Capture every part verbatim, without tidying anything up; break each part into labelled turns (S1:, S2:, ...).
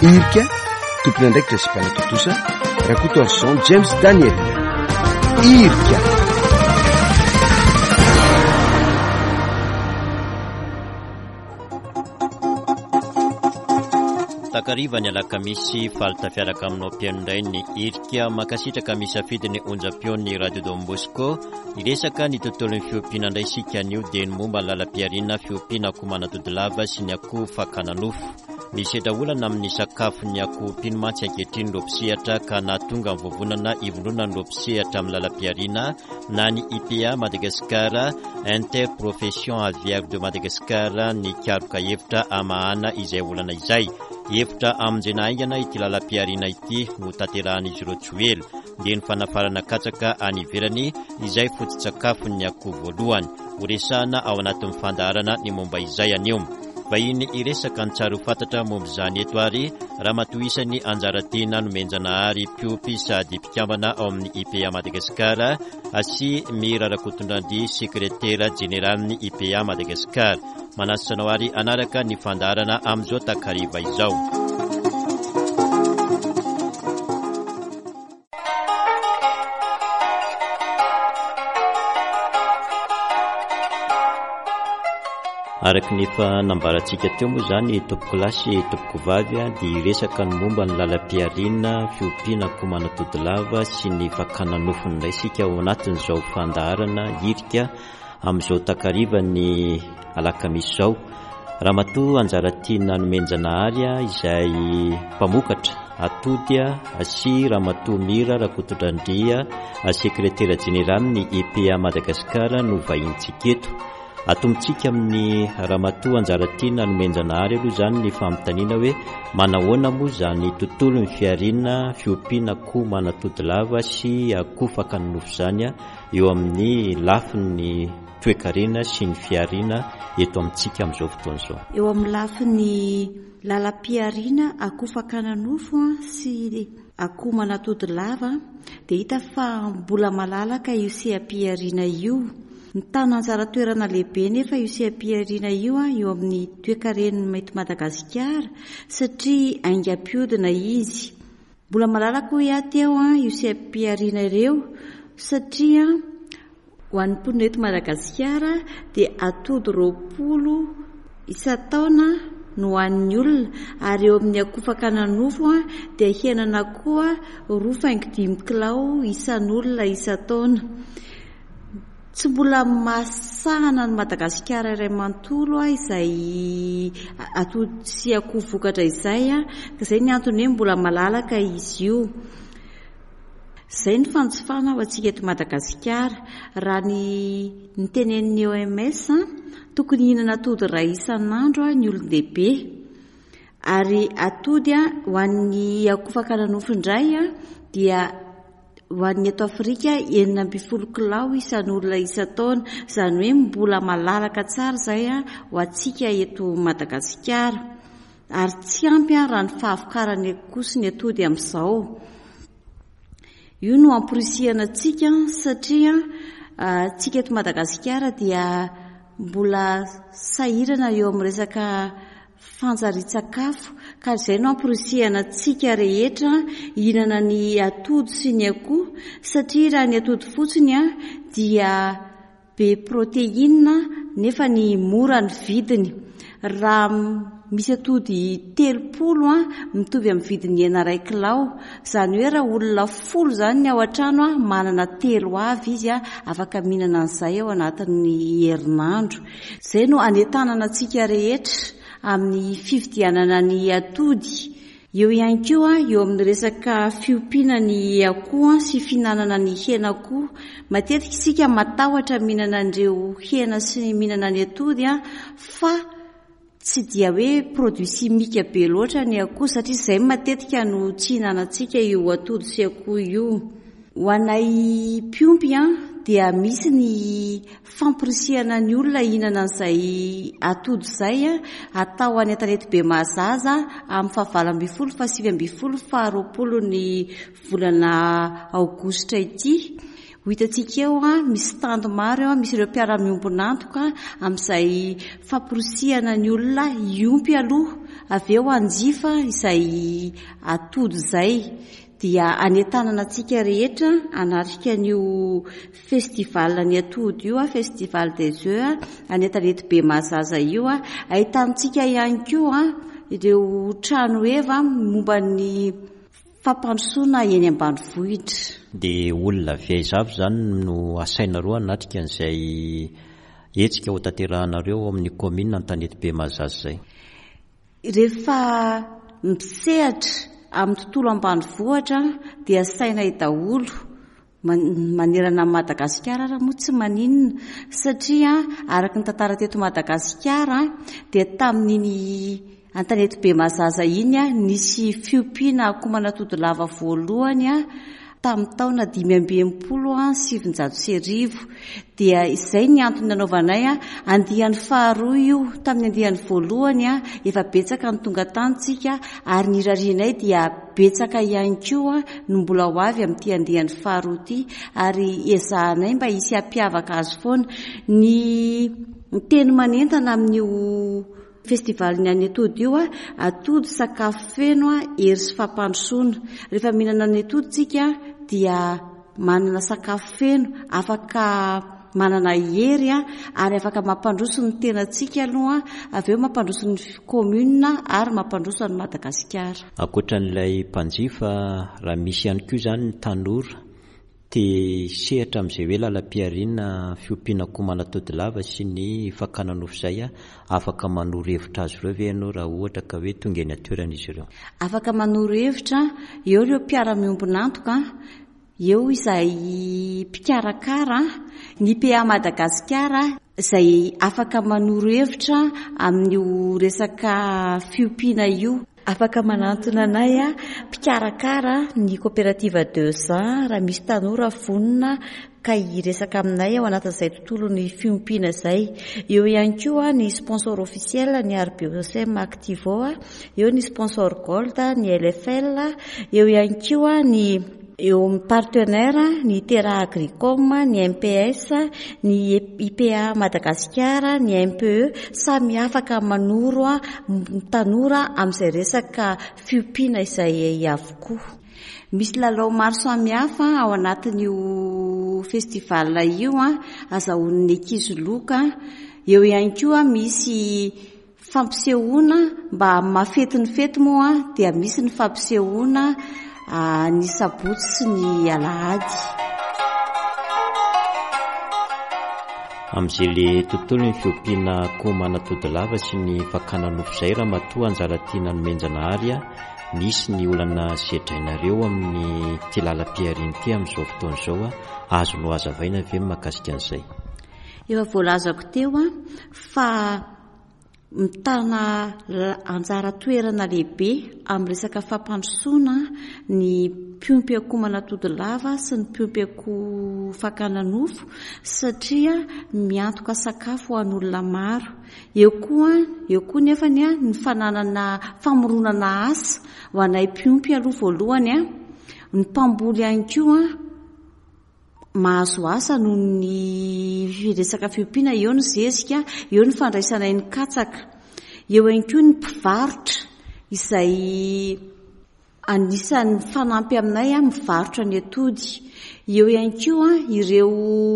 S1: irika tompona ndraiky resy-pianatotosa rakotoarson James Daniel irika.
S2: Takariva ny alakamisy falta fiaraka aminao mpianondray ny irika makasitraka misy afidiny onjam-peo ny Radio Don Bosco iresaka ny tontolon'ny fiompiana indray isika anio dia ny momba ny lalam-piariana fiompiana akoho manatodilava sy ny akoho fakananofo. Misy daolana amin'ny sakafo ny akoho mpinomatsy ankehitriny lopsihatra ka nahatonga ny vovonana ivonona ny lopsihatra amin'ny lalam-piariana na ny I P A Madagascar Interprofession Aviaire de Madagascar ny karoka hevitra amahana izay olana izay. Hevitra amin'jenaingana ity lalam-piariana ity no tanterahan'izy ireo tsoely dia ny fanafarana katsaka any ivelany izay foto-tsakafo ny akoho voalohany horesahana ao anatin'ny fandaharana ny momba izay anio. Vahiny iresaka ny tsara ho fantatra momba izany eto ary raha matohisany anjara-tiana nomenjanahary mpiopy sady mpikambana ao amin'ny I P A Madagascar asy mirarakotondrandry sekretera jeneralin'ny I P A Madagascar. Manasanao ary anaraka ny fandaharana amin'izao takariva izao. Araka ny efa nambarantsika teo moa izany tompoko lasy tompoko vavy dia resaka ny momba ny lalam-piariana fiompiana akoho manatodilava sy ny fakana nofony indray isika ao anatin'izao fandaharana irika amin'izao takariva ny alakamisy izao. Raha matoa anjara-tiana nomenjanahary izay mpamokatra atody asy raha matoa mira rakotondrandria sekretera jeneralin'ny I P A Madagascar no vahintsika eto. Atomitsika amin'ny ramatoa anjara-tiana nomenjanahary aloha izany ny famitaniana hoe manahoana moa izany tontolon'ny fiariana fiompiana akoho manatodilava sy akoho fakananofo izany eo amin'ny lafiny toe-karena sy ny fiariana eto amintsika amin'izao fotoana izao.
S3: Eo amin'ny lafiny lalam-piariana akoho fakananofo sy akoho manatodilava dia hita fa mbola malalaka io seha-piariana io. Ny tana anjara toerana lehibe nefa io seha-piariana io eo amin'ny toe-karen'ny mety Madagasikara satria aingam-piodina izy. Mbola malalaka hoe ateo io seha-piariana ireo satria ho an'ny mponina Madagasikara dia atody roapolo isa-taona no hoan'ny olona ary eo amin'ny akoho fakananofo dia henan'akoho roa faingo dimy kilao isan'olona isa-taona. Tsy mbola masahana ny Madagasikara iray manontolo izay atody sy akoho vokatra izay ka izay ny antony hoe mbola malalaka izy io. Izay ny fanjofana ho antsika eto Madagasikara. Raha ny nitenen'ny O M S tokony hihinana atody iray isan'andro ny olon-dehibe ary atody ho an'ny akoho fakananofo indray dia ho an'ny eto Afrika enina amby folo kilao isan'olona isa-taona, izany hoe mbola malalaka tsara izay ho antsika eto Madagasikara ary tsy ampy raha ny fahavokarany akoho sy ny atody amin'izao. Io no amporisihana antsika satria antsika eto Madagasikara dia mbola sahirana eo amin'ny resaka fanjarian-tsakafo ka izay no amporisihana antsika rehetra hihinana ny atody sy ny akoho satria raha ny atody fotsiny dia be protéine nefa ny mora ny vidiny. Raha misy atody telopolo mitovy amin'ny vidiny hena iray kilao, izany hoe raha olona folo izany ny ao an-trano manana telo avy izy afaka mihinana an'izay ao anatin'ny herinandro. Izay no anetanana antsika rehetra amin'ny fifidianana ny atody. Eo ihany koa eo amin'ny resaka fiompiana ny akoho sy fihinanana ny hena-akoho. Matetika isika matahotra mihinana an'ireo hena sy mihinana ny atody fa tsy dia hoe produit simika be loatra ny akoho satria izay matetika no tsy hinanantsika io atody sy akoho io. Ho anay mpiompy dia misy ny famporisihana ny olona hihinana an'izay atody izay atao any an-tanety be mahazaza amin'ny fahavalo ambin'ny folo fa sivy ambin'ny folo fa roapolo ny volana aogositra ity. Ho hitantsika eo misy tandy maro eo, misy ireo mpiara-miombonantoka amin'izay famporisihana ny olona iompy aloha avy eo anjifa izay atody izay dia anentanana antsika rehetra anatrika an'io festival ny atody io a festival des œufs anetanety be mazaza io a ahitantsika ihany koa ireo trano eva momba ny fampandrosoana eny ambanivohitra.
S2: Dia olona viaizavy zany no asainareo anatrika an'izay etsika ho tanterahanareo amin'ny commune Antanety be mazaza izay.
S3: Rehefa misehatra amin'ny tontolo ambanivohitra dia saina daholo manerana Madagasikara raha moa tsy maninona satria araka ny tantara teto Madagasikara dia tamin'iny Antanety be mazaza iny a nisy fiompiana akomana atodilava voalohany a tamin'ny taona dimy amby enimpolo a sivinjato sy arivo dia izay ny antony nanaovanay a andiany faharoa io tamin'ny andiany voalohany a efa betsaka ny tonga tantsika ary ny rarianay dia betsaka ihany koa no mbola ho avy amin'ity andiany faharoa ity ary ezahanay mba hisy hampiavaka azy foana ny teny manentana amin'io festival ny any atody io a atody sakafo feno a hery sy fampandrosoana. Rehefa mihinana ny atody tsika dia manana sakafo feno afaka manana hery a ary afaka mampandroso ny tenantsika aloha avy eo mampandroso ny commune ary mampandroso ny Madagasikara.
S2: Ankoatran'ilay mpanjifa raha misy ihany koa zany ny tanora dia sehatra amin'izay hoe lalam-piariana fiompiana akomana atodilava sy ny fakana nofo izay a afaka manoro hevitra azy ireo ve ianao raha ohatra ka hoe tonga eny atoeran'izy ireo?
S3: Afaka manoro hevitra eo ireo mpiara-miombona antoka eo izay mpikarakara ny P A Madagasikara izay afaka manoro hevitra amin'io resaka fiompiana io. Afaka manantona anay a mpikarakara ny coopérative deux cents raha misy tanora vonona ka hiresaka aminay ao anatin'izay tontolo ny fiompiana izay. Eo ihany koa ny sponsor officiel ny R B O C M Activo, eo ny sponsor Gold ny L F L, eo ihany koa ny eo amin'ny partenaire ny Terra Agricom, ny M P S, ny I P A Madagasikara, ny M P E samy afaka manoro a tanora amin'izay resaka fiompiana izay avokoa. Misy lalao maro samihafa ao anatin'io festival io a azahoan'ny ankizy-loka. Eo ihany koa misy fampisehoana mba mafety ny fety moa dia misy ny fampisehoana ny sabotsy sy ny alahady.
S2: Amin'izay le tontolo ny fiompiana akomana atodilava sy ny fakana nofo izay raha matoa anjara tiana nomenjana ary a nisy ny olana sedrainareo amin'ny ty lalam-piariana ity amin'izao fotoana izao a azo no hazavaina ve mahakasika an'izay?
S3: Efa voalazako teo a fa mitana anjara toerana lehibe amin'ny resaka fampandrosoana ny mpiompy akomana atodilava sy ny mpiompy akoho fakana nofo satria miantoka sakafo ho an'olona maro. Eo koa eo koa nefa ny ny fananana famoronana asa ho anay mpiompy aloha voalohany a ny mpamboly ihany koa mahazo asa noho ny resaka fiompiana. Eo ny zezika, eo ny fandraisanay ny katsaka, eo ihany koa ny mpivarotra izay anisan'ny fanampy aminay a mivarotra ny atody. Eo ihany koa ireo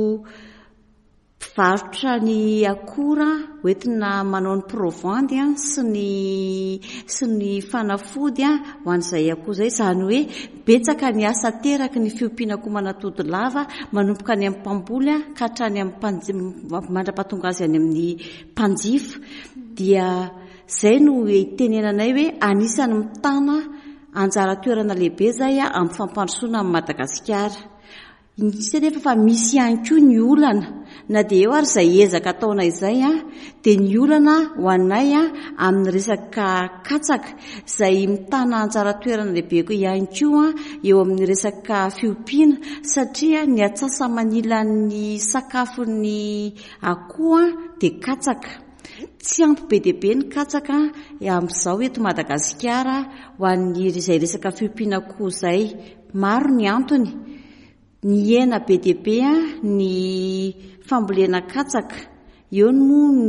S3: mpivarotra ny akora hoentina manao ny provandy a sy ny sy ny fanafody a ho an'izay akoho izay. Izany hoe betsaka ny asa teraky ny fiompiana akomana atodilava manomboka any amin'ny mpamboly a ka hatrany amin'ny mandra-pahatonga azy any amin'ny mpanjifa. Dia izay no itenenanay hoe anisany mitana anjara toerana lehibe izay a amin'ny fampandrosoana amin'ny Madagasikara. Nisy nefa fa misy ihany koa ny olana na dia eo ary izay ezaka ataona izay a dia ny olana ho anay a amin'ny resaka katsaka izay mitana anjara toerana lehibe koa ihany koa eo amin'ny resaka fiompiana satria ny atsasa manila ny sakafon'ny akoho dia katsaka. Tsy ampy be dia be ny katsaka amin'izao eto Madagasikara ho an'ny izay resaka fiompiana akoho izay. Maro ny antony. Ny hena be dia be a ny fambolena katsaka, eo no ny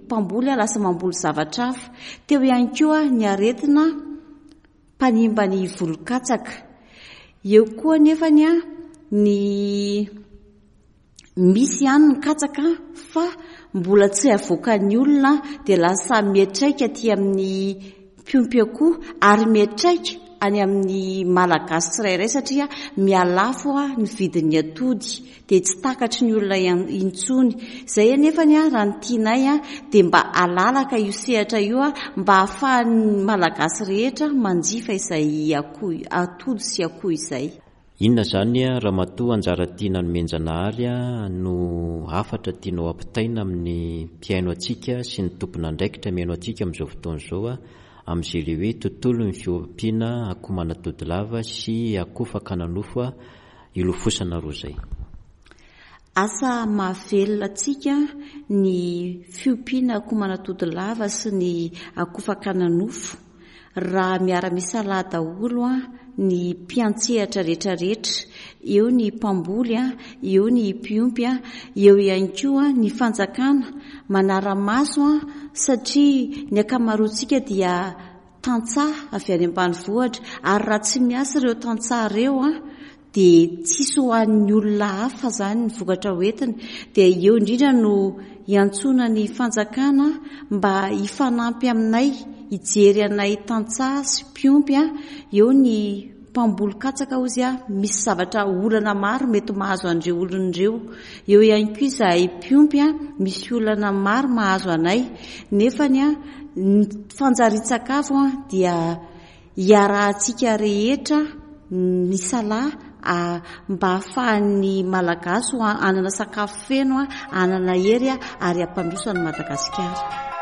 S3: mpamboly a lasa mamboly zavatra hafa. Teo ihany koa ny aretina mpanimba ny volon-katsaka. Eo koa nefany a ny misy ihany ny katsaka fa mbola tsy avoakan'ny olona dia lasa miatraika aty amin'ny piompiako ary miatraika any amin'ny malagasy tsirairay satria mialafo a ny vidin'ny atody dia tsy takatry ny olona intsony. Izay anefany a raha ny tianay a dia mba alalaka io sehatra io a mba ahafahan'ny malagasy rehetra manjifa izay atody sy akoho izay.
S2: Inona zany a ramatoa anjara tiana nomenjanahary a no hafatra tianao ampitaina amin'ny mpiaino antsika sy ny tompona andraikitra miaino antsika amin'izao fotoana izao a amin'izay le hoe tontolo ny fiompiana akoho manatody lava sy akoho fakana nofo a ilofosana roa zay.
S3: Asa mahavelona antsika ny fiompiana akoho manatody lava sy ny akoho fakana nofo raha miara-misalaha daholo a ny mpiantsehatra rehetrarehetra, eo ny mpamboly a, eo ny mpiompy a, eo ihany koa ny fanjakana manara-maso a satria ny akamaroantsika dia tantsaha avy any ambanivohitra ary raha tsy miasa ireo tantsaha ireo a dia tsisy ho an'ny olona hafa zany ny vokatra hoentina. Dia eo indrindra no iantsona ny fanjakana mba hifanampy aminay hijery anay tantsaha sy mpiompy a. Eo ny mpamboly katsaka ozy a misy zavatra olana maro mety mahazo andreo olon'ireo. Eo ihany koa izahay mpiompy a misy olana maro mahazo anay nefany a ny fanjari-tsakafo a dia hiarahantsika rehetra misalaha mba ahafahan'ny malagasy anana sakafo feno a anana hery a ary ampandroso any Madagasikara.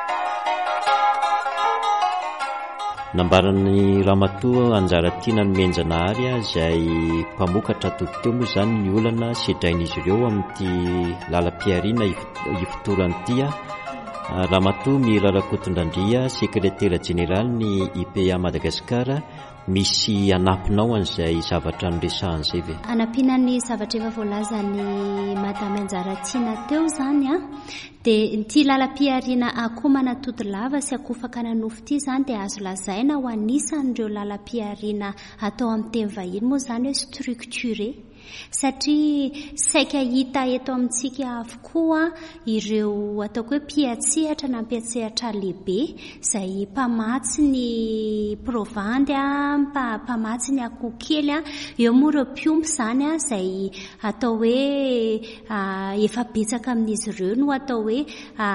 S2: Nambaran'ny ramatoa anjara tiana nomenjanahary a izay mpamokatra atody moa zany ny olana sedrain'izy ireo amin'ity lalam-piariana ifotoran'ity a. Ramatoa Mirarakotondrandria, sekretera jeneraly ny I P A Madagasikara, misy anampinao an'izay zavatra noresahany ve?
S4: Anampiana ny zavatra efa voalazany madame Anjaratiana teo zany a dia ity lalam-piariana akoho manatody lava sy akoho fakana nofo ity zany dia azo lazaina ho anisan'ireo lalam-piariana atao amin'ny teny vahiny moa zany hoe structuré satria saika hita eto amintsika avokoa ireo ataoko hoe mpiatsehatra na mpiatsehatra lehibe izay mpamatsy ny provandy a mpamatsy ny akoho kely a. Eo moa ireo mpiompy zany a izay atao hoe efa betsaka amin'izy ireo no atao hoe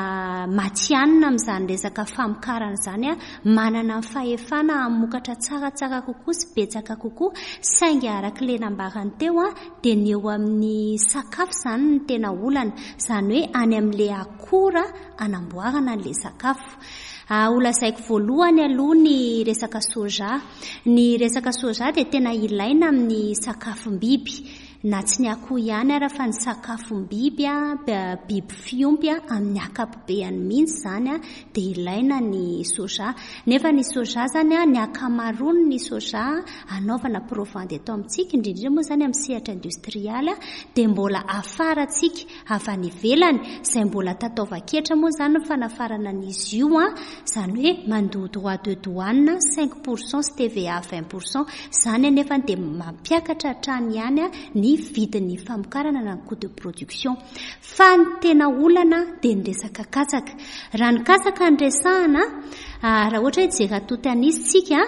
S4: matianina amin'izany resaka famokarana zany a, manana fahefana hamokatra tsaratsara kokoa sy betsaka kokoa saingy arak'ilay nambarany teo a dia ny eo amin'ny sakafo zany ny tena olana zany hoe any amin'ilay akora anamboarana an'ilay sakafo. Olazaiko voalohany aloha ny resaka soja. Ny resaka soja dia tena ilaina amin'ny sakafom-biby na tsy ny akoho ihany ara fa ny sakafom-biby a biby fiompy a amin'ny akapobeany mihitsy zany a dia ilaina ny soja. Nefa ny soja zany a ny akamaroany ny soja anaovana provandy eto amintsika indrindra moa zany amin'ny sehatra industrialy a dia mbola afarantsika avy any ivelany izay mbola tataova-ketra moa zany ny fanafarana an'izy io a zany hoe mandoa droit de douane cinq pourcent sy T V A vingt pourcent zany anefa dia mampiakatra hatrany ihany a ny vidin'ny famokarana na coût de production. Fa ny tena olana dia ny resaka katsaka. Raha ny katsaka ny resahana raha ohatra hoe jery atody anisitsika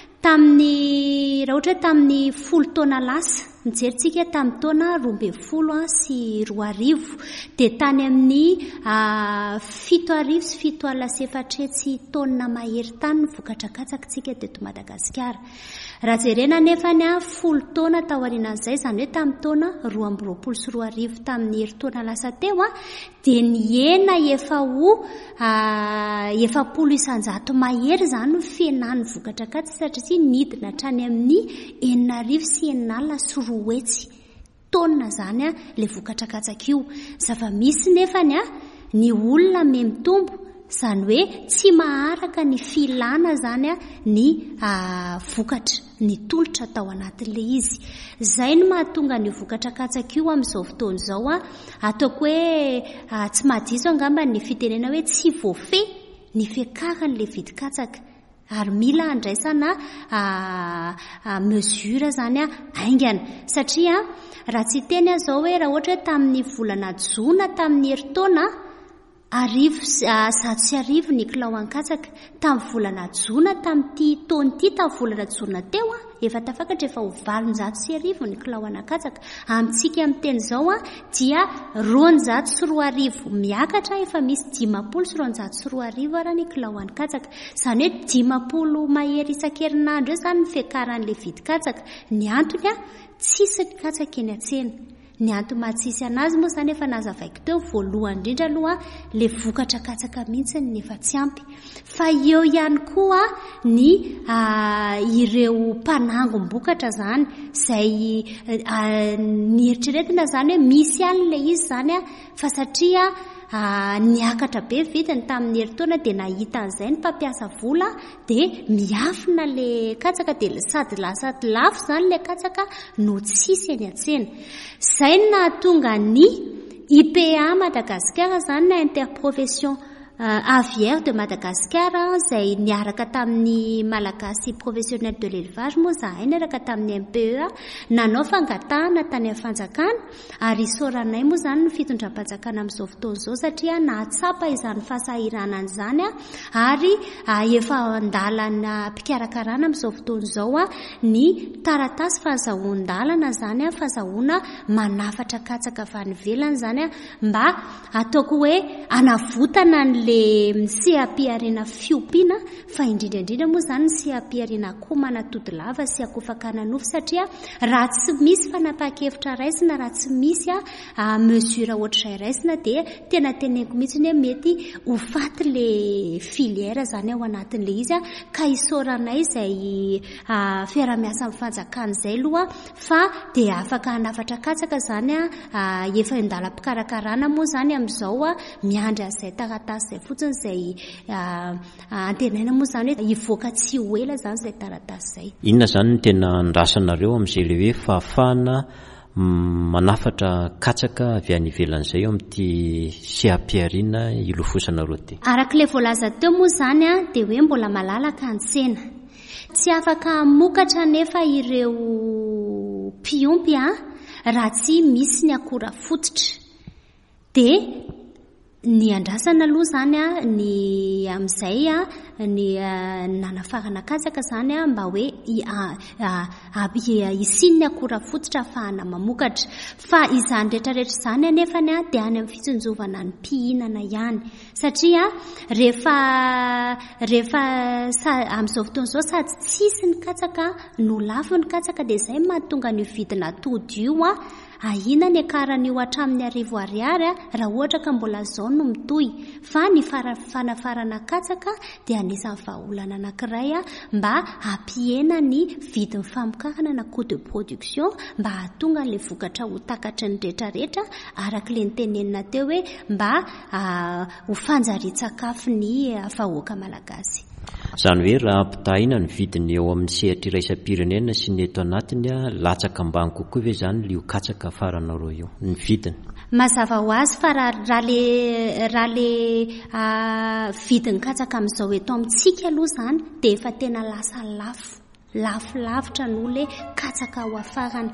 S4: tamin'ny raha ohatra hoe tamin'ny folo taona lasa mijeritsika tamin'ny taona roa ambin'ny folo sy roa arivo dia tany amin'ny fito arivo sy fito alina sy efatretsy taona mahery tany ny vokatra katsakitsika teto Madagasikara. Raha jerena nefany a folo taona tao aorianan'izay zany hoe tamin'ny taona roa amby roapolo sy roa arivo tamin'ny herintaona lasa teo a dia ny hena efa ho efapolo isanjato mahery zany ny fienan'ny vokatra katsaka satria nidina hatrany amin'ny enina arivo sy enina alina sy roa hetsy taona zany a le vokatra katsaka io. Zava-misy nefany a ny olona me mitombo izany hoe tsy maharaka ny filana zany a ny vokatra ny tolotra tao anatin'ilay izy. Izay no mahatonga ny vokatra katsaka io amin'izao fotoana izao a ataoko hoe tsy mahadiso angamba ny fitenena hoe tsy voafe ny fiakaran'ilay vidikatsaka ary mila andraisana mesura zany a aingana satria raha tsy teny aho zao hoe raha ohatra hoe tamin'ny volana jona tamin'ny heritaona arivo zato sy arivo ny kilao an-katsaka tamin'ny volana jona tamin'ity taona ity tamin'ny volana jona teo a efa tafakatra efa ho valonjato sy arivo ny kilao an-katsaka. Amintsika amin'ny teny izao a dia roanjato sy roa arivo miakatra efa misy dimapolo sy roanjato sy roa arivo ara ny kilao an-katsaka. Izany hoe dimapolo mahery isan-kerinandro eo izany ny fiakaran'ilay vidikatsaka. Ny antony a tsisy ny katsaka eny an-tsena. Ny antony mahatsisy anazy moa izany efa nazavaiko teo voalohany indrindra aloha le vokatra katsaka mihitsy ny efa tsy ampy. Fa eo ihany koa ny ireo mpanangom-bokatra zany izay ny eritreretina zany hoe misy ihany ilay izy zany a fa satria niakatra be vidiny tamin'ny heritaona dia nahita an'izay ny mpampiasa vola dia miafina le katsaka dia sady lasa lafo zany le katsaka no tsisy eny an-tsena. Izay no nahatonga ny I P A Madagasikara zany na interprofession aviaire de Madagascar izay niaraka tamin'ny malagasy professionnel de l'élevage moa zahay niaraka tamin'ny M P E A nanao fangatahana tany amin'ny fanjakana ary soranay moa zany ny fitondram-panjakana amin'izao fotoana izao satria nahatsapa izany fahasahiranana izany ary efa andalana mpikarakarana amin'izao fotoana izao a ny taratasy fahazahoan-dalana zany a fahazahoana manafatra katsaka avy any ivelany zany a mba ataoko hoe anavotana ny le sehampiariana fiompiana fa indrindraindrindra moa zany ny sehampiariana akomana tody lava sy akofakana nofo satria raha tsy misy fanapakevitra raisina raha tsy misy a mesura ohatray raisina dia tena teneniko mihitsy hoe mety ho faty le filière zany ao anatin'le izy a ka isoranay izay fiaramiasa amin'ny fanjakana izay aloha fa dia afaka hanafatra katsaka zany a efa andalam-pikarakarana moa zany amin'izao a miandry an'izay taratasy izay fotsiny izay antenaina moa zany hoe hivoaka tsy ho ela zany izay taratasy izay.
S2: Inona zany ny tena andrasanareo amin'izay le hoe fahafahana manafatra katsaka avy any ivelan'izay eo amin'ity sehampiariana ilofosana ty?
S4: Arak'ilay voalaza teo moa zany a dia hoe mbola malalaka ny tsena. Tsy afaka hamokatra nefa ireo mpiompy a raha tsy misy ny akora fototra. Dia ny andrasana aloha zany a ny amin'izay a ny nanafarana katsaka zany a mba hoe isin'ny ny akora fototra ahafahana mamokatra fa izany rehetrarehetra izany anefany a dia any amin'ny fitsinjovana ny mpihinana ihany satria rehefa rehefa amin'izao fotoana izao sady tsisy ny katsaka no lafo ny katsaka dia izay mahatonga ny vidina atody io a ahina ny akaran'io hatramin'ny arivo ariary raha ohatra ka mbola izao no mitohy fa ny fanafarana katsaka dia anisan'ny vahaolana anankiray mba hampihena ny vidin'ny famokarana na coût de production mba hahatonga ilay vokatra ho takatry ny rehetrarehetra arak'ilay nitenenina teo hoe mba ho fanjarian-tsakafo ny vahoaka malagasy.
S2: Izany hoe raha ampitahina ny vidiny eo amin'ny sehatra iraisam-pirenena sy ny eto anatiny latsaka ambany kokoa ve izany lio katsaka faranareo io ny vidiny?
S4: Mazava ho azy fa raha le raha le vidiny katsaka amin'izao eto amintsika aloha izany dia efa tena lasa lafo lafo lavitra no le katsaka ho afarana.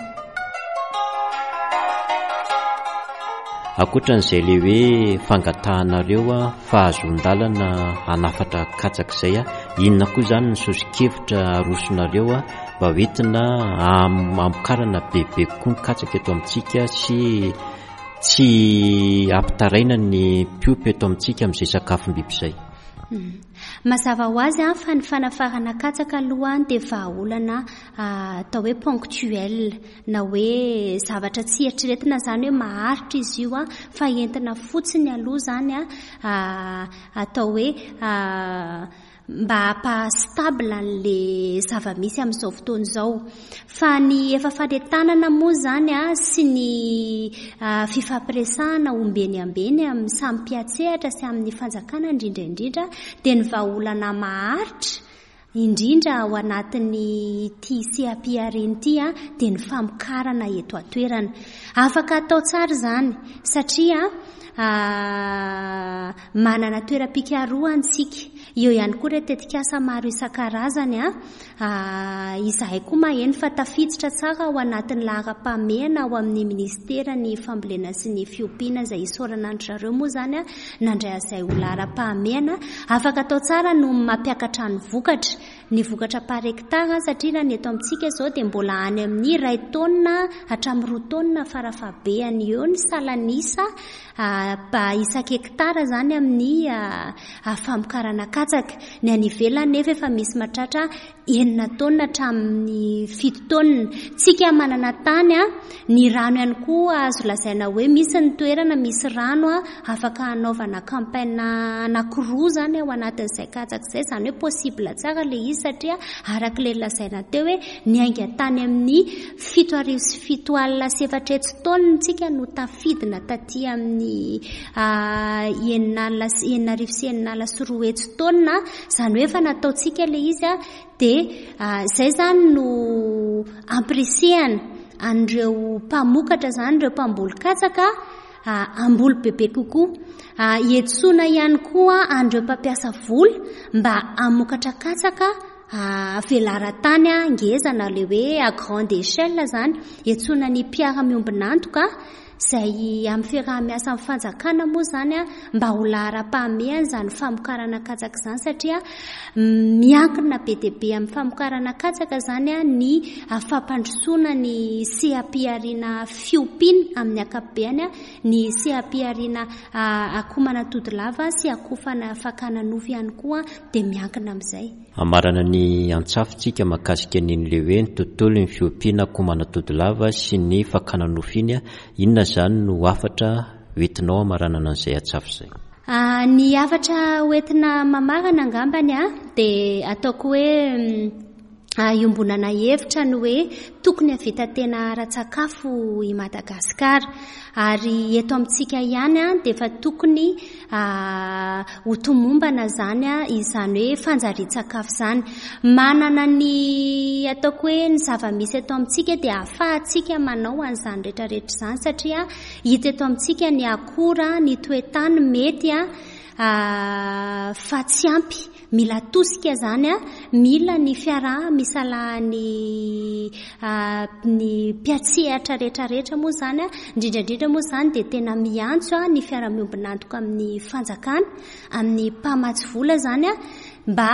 S2: Ankoatran'izay le hoe fangatahanareo fahazon-dalana hanafatra katsaka izay a inona koa izany ny sosokevitra arosonareo a mba hoentina amokarana bebe kokoa ny katsaka eto amintsika sy tsy ampitaraina ny mpiompy eto amintsika amin'izay sakafom-biby izay?
S4: Mazava ho azy fa ny fanafarana katsaka aloha dia vahaolana atao hoe ponctuel na hoe zavatra tsy eritreretina zany hoe maharitra izy io fa entina fotsiny aloha zany atao hoe mba hampastable n'le zava-misy amin'izao fotoana izao. Fa ny efa faretanana moa zany a sy ny uh, fifampiresahana ombeny ambeny amin'ny samy mpiatsehatra sy amin'ny fanjakana indrindraindrindra dia ny vahaolana maharitra indrindra ao anatin'ny ty seapiariny ty a dia ny famokarana eto atoerana. Afaka atao tsara zany satria Uh, manana toeram-pikarohana tsika. Eo ihany koa ireo tetikasa maro isan-karazany a uh, izahay koa maheno fa tafiditra tsara ao anatin'ny lahara-pahamehana ao amin'ny ministera ny fambolena sy ny fiompiana izay isaorana andrareo moa zany a nandray azay ho lahara-pahamehana. Afaka atao tsara no mampiakatra ny vokatra ny vokatra par hectare satria raha ny eto amintsika izao dia mbola any amin'ny iray taonina hatramin'ny roa taonina farafahabeany eo ny salanisa ba isan-hekitara zany amin'ny famokarana katsaka. Ny any ivelany nefa efa misy mahatratra enina taonina hatramin'ny fito taonina. Tsika manana tany a ny rano ihany koa azo lazaina hoe misy ny toerana misy rano a afaka hanaovana campagne anankiroa zany ao anatin'izay katsaka izay, zany hoe possible tsara le izy satria araka le lazaina teo hoe ny ainga tany amin'ny fito arivo sy fito alina sy efatretsy taonina tsika no tafidina taty amin'ny enina alina sy enina arivo sy enina alina sy roa hetsy taonina. Zany hoe efa nataotsika le izy a dia izay zany no ampirisihana an'ireo mpamokatra zany ireo mpamboly katsaka amboly bebe kokoa. Ietsoana ihany koa an'ireo mpampiasa voly mba amokatra katsaka velara-tany a ngezana le hoe à grande échelle zany. Ietsoana ny mpiara-miombinantoka izay amin'ny fiaraha-miasa amin'ny fanjakana moa zany a mba ho lahara-pahamehana zany famokarana katsaka izany satria miankina be dia be amin'ny famokarana katsaka zany a ny fampandrosoana ny seapiariana fiompiana amin'ny akapobeany a ny seapiariana akomana todilava sy akofana fakana novy ihany koa dia miankina amin'izay.
S2: Amarana ny antsafontsika mahakasika n'in'ilay hoe ny tontolo ny fiompiana akomana todilava sy ny fakana nofiny a, inona zany no afatra hoentinao amaranana an'izay atsafo izay?
S4: Uh, ny afatra hoentina mamarana angambany a dia ataoko hoe uh, iombonana hevitra ny hoe tokony havita tena ara-tsakafo i Madagasikara, ary eto amintsika ihany a dia efa tokony uh, ho tomombana zany a izany hoe fanjarian-tsakafo zany. Manana ny ataoko hoe ny zava-misy eto amintsika dia ahafahantsika manao an'izany rehetrarehetra izany satria hita eto amintsika ny akora ny toetany mety a uh, fa tsy ampy. Mila tosika zany a, mila ny fiaraha misalahan'ny uh, ny mpiatsehatra rehetrarehetra moa zany a, indrindraindrindra moa zany dia tena miantso a ny fiara-miombinantoka amin'ny fanjakana, amin'ny mpamatsy vola zany a mba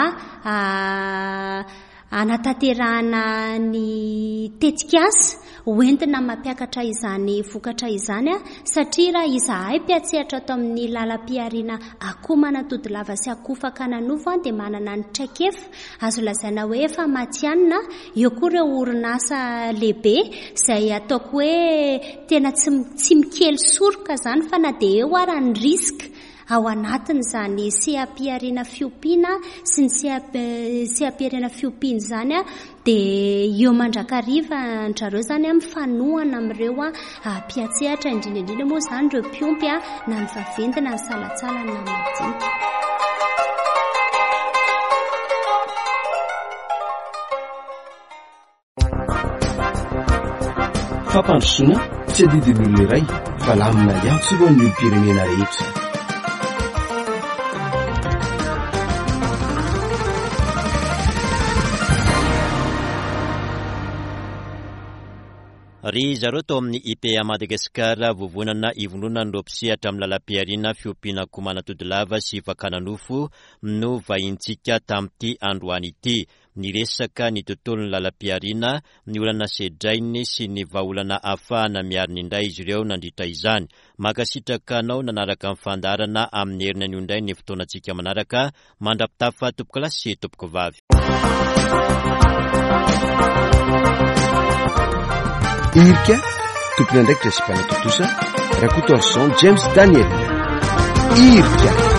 S4: uh, anatanterahana ny tetikasa hoentina mampiakatra izany vokatra izany a, satria raha izahay mpiatsehatra ato amin'ny lalam-piariana akomana todilava sy akofakana nofo a dia manana ny traikefa azo lazaina hoe efa matianina. Eo koa ireo orinasa lehibe izay ataoko hoe tena tsy, tsy mikely soroka zany fa na dia eo ara ny riska ao anatin'izany seapiariana fiompiana sy ny seapiariana fiompiana zany a, dia eo mandrakariva andrareo zany a mifanohana amin'ireo a mpiatsehatra indrindraindrindra moa zany ireo mpiompy a na ny vaventy na ny salatsalana na madinika.
S1: Fampandrosoana tsy adidin'olona iray fa lamina ihany ro ny olom-pirenena rehetra.
S2: Ry zareo tao amin'ny I P A Madagasikara vovonana ivonona ny lopsihatra amin'ny lalam-piariana fiompiana akomana todilava sy fakana nofo no vahintsika tamin'ity androany ity. Ny resaka ny tontolon'ny lalam-piariana, ny olana sedrainy sy ny vahaolana ahafahana miarina indray izy ireo nandritra izany. Makasitraka anao nanaraka amin'ny fandarana amin'ny herina ny indray ny fotoanantsika manaraka, mandrapitafa tompoko lasy tompoko vavy.
S1: Irika, tompony andraikitra sy mpanatotosa, rakoto arson James Daniel. Irika.